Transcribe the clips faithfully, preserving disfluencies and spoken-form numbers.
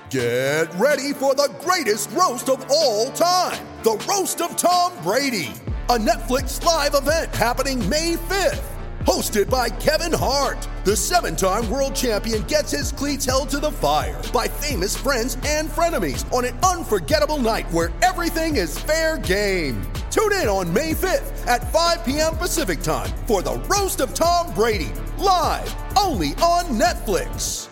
Get ready for the greatest roast of all time, the Roast of Tom Brady, a Netflix live event happening May fifth. Hosted by Kevin Hart, the seven-time world champion gets his cleats held to the fire by famous friends and frenemies on an unforgettable night where everything is fair game. Tune in on May fifth at five p.m. Pacific time for the Roast of Tom Brady, live only on Netflix.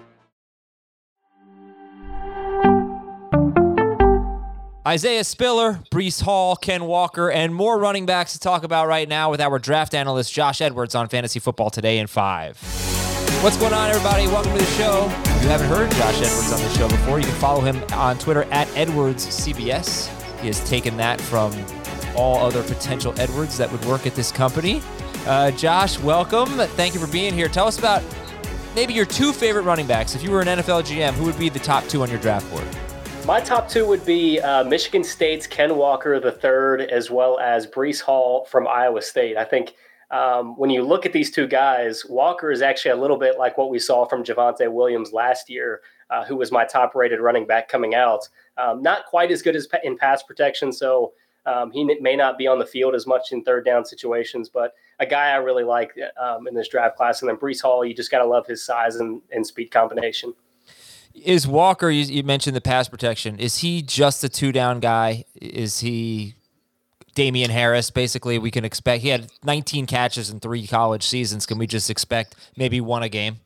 Isaiah Spiller, Breece Hall, Ken Walker, and more running backs to talk about right now with our draft analyst Josh Edwards on Fantasy Football Today in five. What's going on, everybody? Welcome to the show. If you haven't heard Josh Edwards on the show before, you can follow him on Twitter at Edwards C B S. He has taken that from all other potential Edwards that would work at this company. Uh, Josh, welcome. Thank you for being here. Tell us about maybe your two favorite running backs. If you were an N F L G M, who would be the top two on your draft board? My top two would be uh, Michigan State's Ken Walker the third, as well as Breece Hall from Iowa State. I think um, when you look at these two guys, Walker is actually a little bit like what we saw from Javonte Williams last year, uh, who was my top-rated running back coming out. Um, not quite as good as in pass protection, so um, he may not be on the field as much in third down situations, but a guy I really like um, in this draft class. And then Breece Hall, you just got to love his size and, and speed combination. Is Walker, you, you mentioned the pass protection, is he just a two-down guy? Is he Damian Harris? Basically, we can expect, he had nineteen catches in three college seasons. Can we just expect maybe one a game?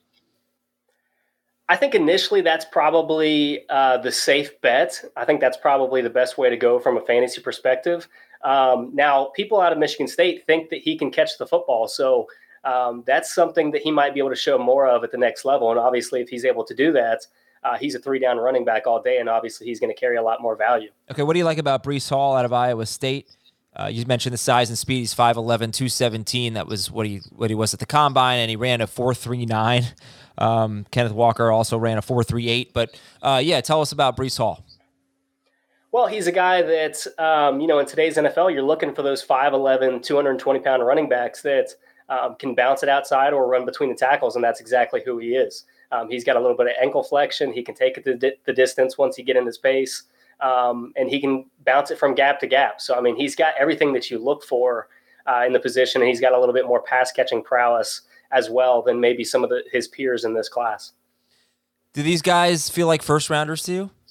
I think initially that's probably uh, the safe bet. I think that's probably the best way to go from a fantasy perspective. Um, now, people out of Michigan State think that he can catch the football, so um, that's something that he might be able to show more of at the next level. And obviously, if he's able to do that, Uh, he's a three-down running back all day, and obviously he's going to carry a lot more value. Okay, what do you like about Breece Hall out of Iowa State? Uh, you mentioned the size and speed. He's five eleven, two seventeen. That was what he what he was at the Combine, and he ran a four three nine. Um, Kenneth Walker also ran a four three eight. But, uh, yeah, tell us about Breece Hall. Well, he's a guy that, um, you know, in today's N F L, you're looking for those five eleven, two twenty pound running backs that um, can bounce it outside or run between the tackles, and that's exactly who he is. Um, he's got a little bit of ankle flexion. He can take it the, di- the distance once he get in his pace, um, and he can bounce it from gap to gap. So, I mean, he's got everything that you look for uh, in the position, and he's got a little bit more pass-catching prowess as well than maybe some of the, his peers in this class. Do these guys feel like first-rounders to you?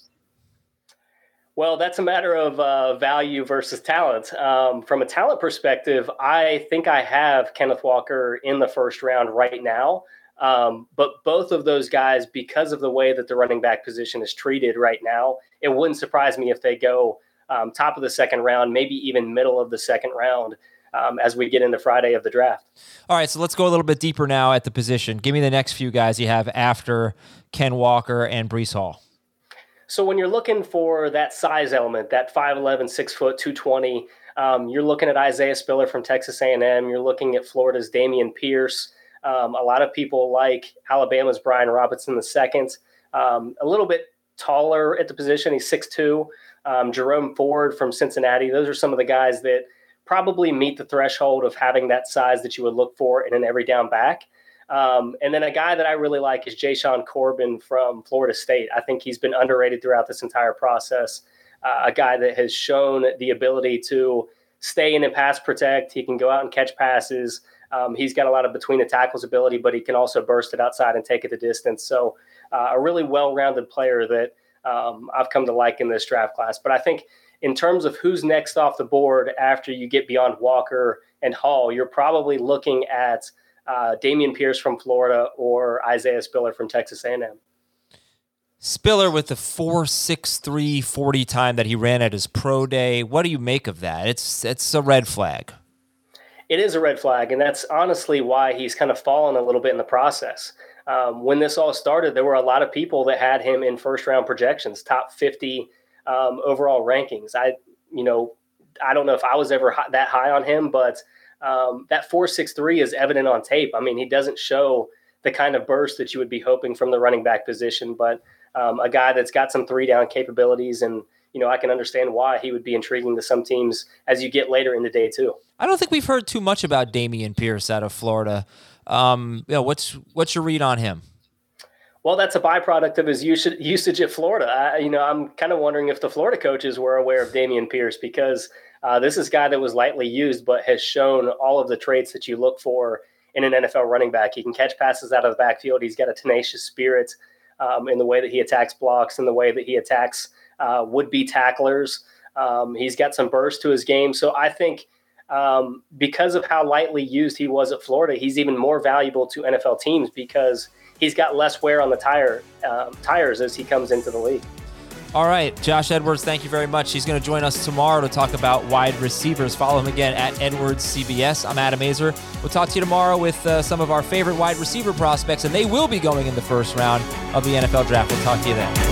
Well, that's a matter of uh, value versus talent. Um, from a talent perspective, I think I have Kenneth Walker in the first round right now. Um, but both of those guys, because of the way that the running back position is treated right now, it wouldn't surprise me if they go um, top of the second round, maybe even middle of the second round um, as we get into Friday of the draft. All right, so let's go a little bit deeper now at the position. Give me the next few guys you have after Ken Walker and Breece Hall. So when you're looking for that size element, that five eleven, six foot, two twenty, um, you're looking at Isaiah Spiller from Texas A and M. You're looking at Florida's Dameon Pierce. Um, a lot of people like Alabama's Brian Robinson the second, um, a little bit taller at the position. He's six two. Um, Jerome Ford from Cincinnati. Those are some of the guys that probably meet the threshold of having that size that you would look for in an every down back. Um, and then a guy that I really like is Jashaun Corbin from Florida State. I think he's been underrated throughout this entire process. Uh, a guy that has shown the ability to stay in and pass protect. He can go out and catch passes. Um, he's got a lot of between the tackles ability, but he can also burst it outside and take it the distance. So uh, a really well-rounded player that um, I've come to like in this draft class. But I think in terms of who's next off the board after you get beyond Walker and Hall, you're probably looking at uh, Dameon Pierce from Florida or Isaiah Spiller from Texas A and M. Spiller with the four six three forty time that he ran at his pro day. What do you make of that? It's it's a red flag. It is a red flag, and that's honestly why he's kind of fallen a little bit in the process. Um, when this all started, there were a lot of people that had him in first-round projections, top fifty um, overall rankings. I, you know, I don't know if I was ever hi- that high on him, but um, that four six three is evident on tape. I mean, he doesn't show the kind of burst that you would be hoping from the running back position, but um, a guy that's got some three-down capabilities, and you know, I can understand why he would be intriguing to some teams as you get later in the day too. I don't think we've heard too much about Dameon Pierce out of Florida. Um, you know, what's what's your read on him? Well, that's a byproduct of his usage, usage at Florida. I, you know, I'm kind of wondering if the Florida coaches were aware of Dameon Pierce, because uh, this is a guy that was lightly used but has shown all of the traits that you look for in an N F L running back. He can catch passes out of the backfield. He's got a tenacious spirit um, in the way that he attacks blocks, in the way that he attacks uh, would-be tacklers. Um, he's got some burst to his game. So I think um, because of how lightly used he was at Florida, he's even more valuable to N F L teams because he's got less wear on the tire um, tires as he comes into the league. All right, Josh Edwards, thank you very much. He's going to join us tomorrow to talk about wide receivers. Follow him again at Edwards C B S. I'm Adam Azer. We'll talk to you tomorrow with uh, some of our favorite wide receiver prospects, and they will be going in the first round of the N F L Draft. We'll talk to you then.